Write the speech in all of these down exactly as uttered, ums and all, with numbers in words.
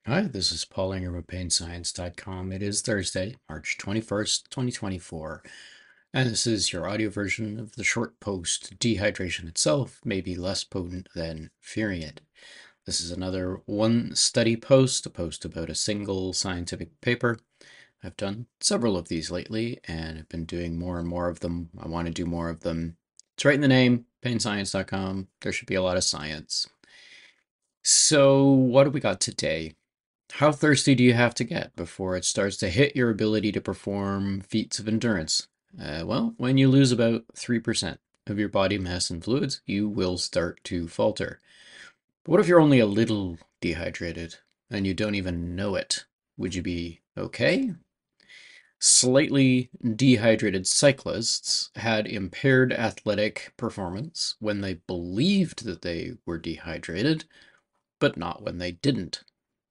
Hi, this is Paul Inger with pain science dot com. It is Thursday, March twenty-first, twenty twenty-four, and this is your audio version of the short post, Dehydration Itself May Be Less Potent Than Fearing It. This is another one study post, a post about a single scientific paper. I've done several of these lately, and I've been doing more and more of them. I want to do more of them. It's right in the name, pain science dot com. There should be a lot of science. So, what do we got today? How thirsty do you have to get before it starts to hit your ability to perform feats of endurance? Uh, well, when you lose about three percent of your body mass and fluids, you will start to falter. But what if you're only a little dehydrated and you don't even know it? Would you be okay? Slightly dehydrated cyclists had impaired athletic performance when they believed that they were dehydrated, but not when they didn't.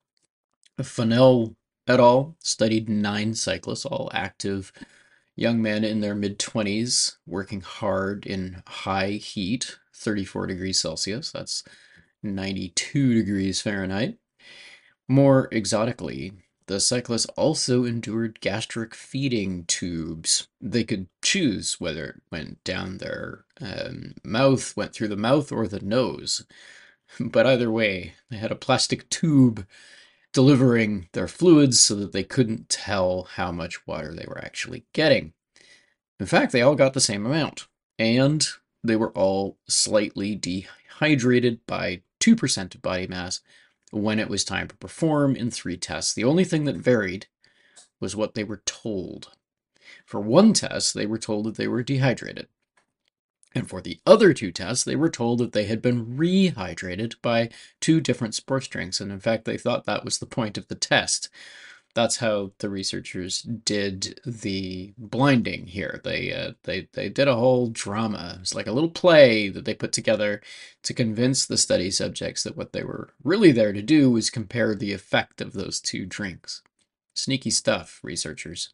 Fennell et al. Studied nine cyclists, all active young men in their mid-twenties, working hard in high heat, thirty-four degrees Celsius, that's ninety-two degrees Fahrenheit. More exotically, the cyclists also endured gastric feeding tubes. They could choose whether it went down their um, mouth, went through the mouth, or the nose. But either way, they had a plastic tube delivering their fluids so that they couldn't tell how much water they were actually getting. In fact, they all got the same amount, and they were all slightly dehydrated by two percent of body mass when it was time to perform in three tests. The only thing that varied was what they were told. For one test, they were told that they were dehydrated. And for the other two tests, they were told that they had been rehydrated by two different sports drinks. And in fact, they thought that was the point of the test. That's how the researchers did the blinding here. They uh, they they did a whole drama. It's like a little play that they put together to convince the study subjects that what they were really there to do was compare the effect of those two drinks. Sneaky stuff, researchers.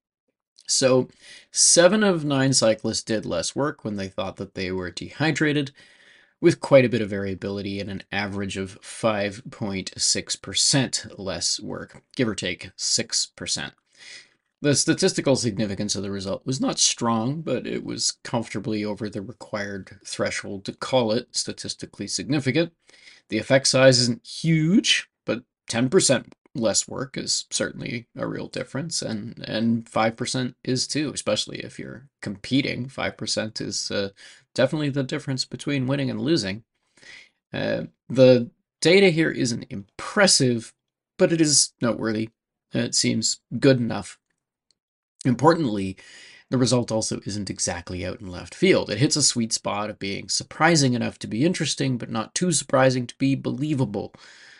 So, seven of nine cyclists did less work when they thought that they were dehydrated, with quite a bit of variability and an average of five point six percent less work, give or take six percent. The statistical significance of the result was not strong, but it was comfortably over the required threshold to call it statistically significant. The effect size isn't huge, but ten percent less work is certainly a real difference, and and five percent is too, especially if you're competing. five percent is uh, definitely the difference between winning and losing. Uh, the data here isn't impressive, but it is noteworthy. It seems good enough. Importantly, the result also isn't exactly out in left field. It hits a sweet spot of being surprising enough to be interesting, but not too surprising to be believable,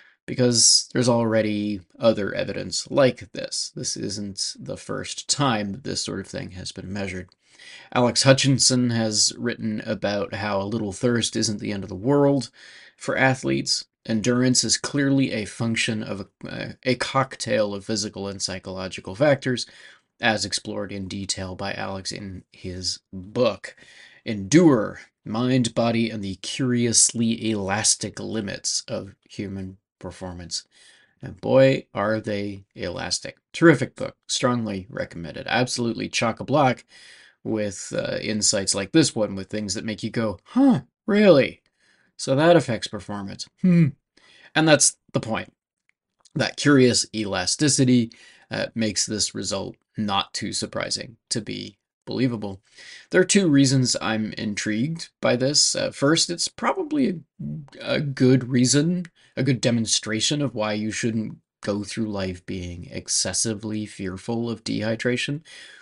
because there's already other evidence like this. This isn't the first time that this sort of thing has been measured. Alex Hutchinson has written about how a little thirst isn't the end of the world for athletes. Endurance is clearly a function of a, a cocktail of physical and psychological factors, as explored in detail by Alex in his book, Endure, Mind, Body, and the Curiously Elastic Limits of Human Performance. And boy, are they elastic. Terrific book. Strongly recommended. Absolutely chock-a-block with uh, insights like this one, with things that make you go, huh, really? So that affects performance. Hmm. And that's the point. That curious elasticity uh, makes this result not too surprising to be believable. There are two reasons I'm intrigued by this. Uh, first, it's probably a, a good reason, a good demonstration of why you shouldn't go through life being excessively fearful of dehydration.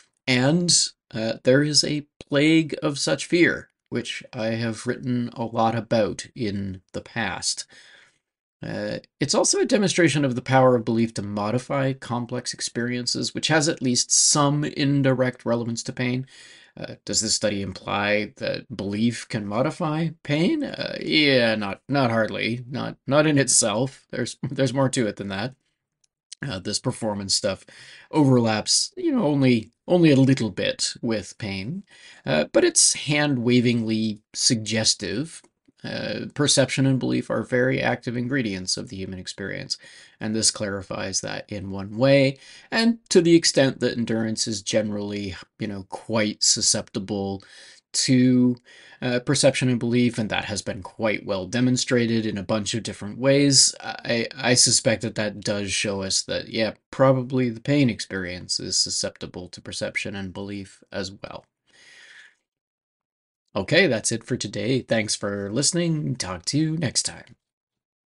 And uh, there is a plague of such fear, which I have written a lot about in the past. Uh, it's also a demonstration of the power of belief to modify complex experiences, which has at least some indirect relevance to pain. Uh, does this study imply that belief can modify pain? Uh, yeah, not not hardly, not not in itself. There's there's more to it than that. Uh, this performance stuff overlaps, you know, only only a little bit with pain, uh, but it's hand-wavingly suggestive. Uh, perception and belief are very active ingredients of the human experience, and this clarifies that in one way. And to the extent that endurance is generally, you know, quite susceptible to uh, perception and belief, and that has been quite well demonstrated in a bunch of different ways, I, I suspect that that does show us that, yeah, probably the pain experience is susceptible to perception and belief as well. Okay, that's it for today. Thanks for listening. Talk to you next time.